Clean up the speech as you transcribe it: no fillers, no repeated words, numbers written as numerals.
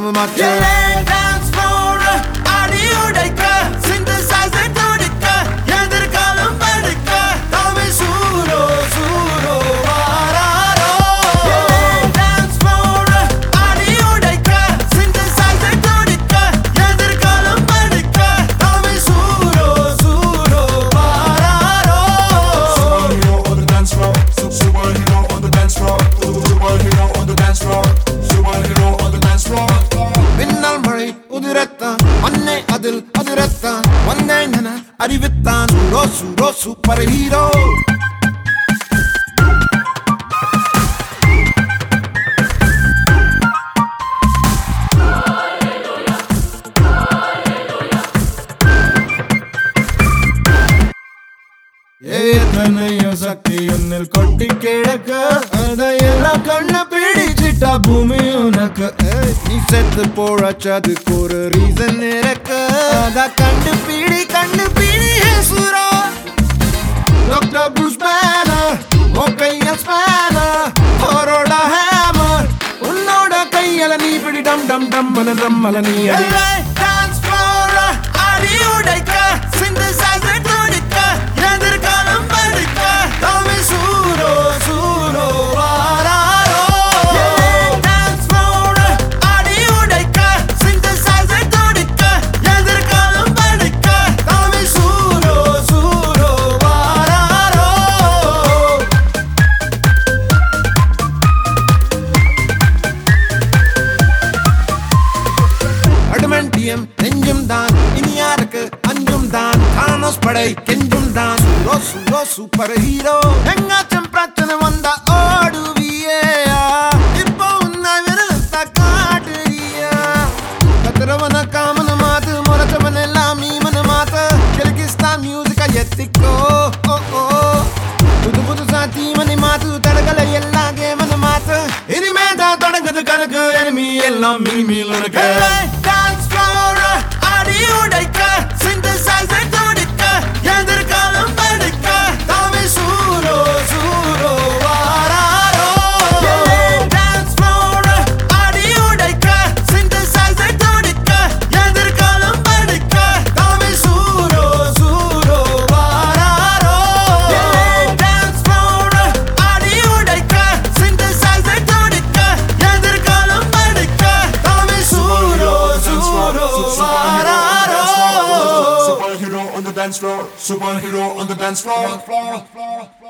நாம மாற்ற dance floor ஆடி உடைக்க சிந்தசைசர் துடிக்க எதிர்காலம் படுக்க தாமே சூரோ சூரோ வாராரோ டான்ஸ் ஃப்ளோர் ஆடி உடைக்க சிந்தசைசர் துடிக்க எதிர்காலம் படுக்க தாமே சூரோ சூரோ வாராரோ Superhero on the dance floor. Superhero on the dance floor. Superhero on the dance floor. Superhero on the dance floor. மின்னல் மழை உதிரத்தான் மண்ணை அதில் அதிரத்தான் வந்தேன் என அறிவித்தான் சூரோ சூரோ சூப்பர் ஹீரோ எத்தனையோ சக்தி உன்னில் கொட்டி கிடக்க அதையெல்லாம் கண்ண பிடிச்சிட்டா பூமி உனக்கு நீ செத்து போழச்சதுக்கு ஒரு ரீசன் இருக்கு அத கண்டுபிடி சூரா டாக்டர் ப்ரூஸ் பேனர் கைய ஸ்பேனர் அவரோட ஹேமர் உன்னோட கையில நீ பிடி டம் டம் டம் மல நீ அடி டான்ஸ் ஃப்ளோர் ஆடி உடைக்க சிந்தசைசர் துடிக்க எதிர்காலம் படுக்க தாமே சூரோ சூரோ வாராரோ டான்ஸ் ஃப்ளோர் ஆடி உடைக்க சிந்தசைசர் துடிக்க எதிர்காலம் படுக்க தாமே சூரோ சூரோ வாராரோ அடமெண்டியம் நெஞ்சும் தான் இனியாருக்கு அஞ்சும் தான் தானோஸ் படை கெஞ்சும் தான் சூரோ சூரோ சூப்பர் ஹீரோ எங்காச்சும் பிரச்சனை வந்தா ஓடுவியே இப்போ உன்னை விரலத்த காட்டுறியா கத்துறவன காமன மாத்து முறைச்சவன் எல்லாம் மீமன மாத்து கிர்கிஸ்தான் மியூசிக்கா எத்திக்கோ புது புதுசா தீமனை மாத்து தடகளை எல்லாம் கேமன மாத்து இனிமே தான் தொடங்குது கணக்கு எனிமி எல்லாம் மினிமில் உனக்கு டான்ஸ் ஃப்ளோர் ஆடி உடைக்க சிந்தசைசர் துடிக்க எதிர்காலம் படுக்க தாமே சூரோ சூரோ வாராரோ டான்ஸ் ஃப்ளோர் ஆடி உடைக்க சிந்தசைசர் துடிக்க எதிர்காலம் படுக்க தாமே சூரோ சூரோ வாராரோ டான்ஸ் ஃப்ளோர் ஆடி உடைக்க சிந்தசைசர் துடிக்க எதிர்காலம் படுக்க தாமே சூரோ சூரோ வாராரோ Superhero on the dance floor. Superhero on the dance floor.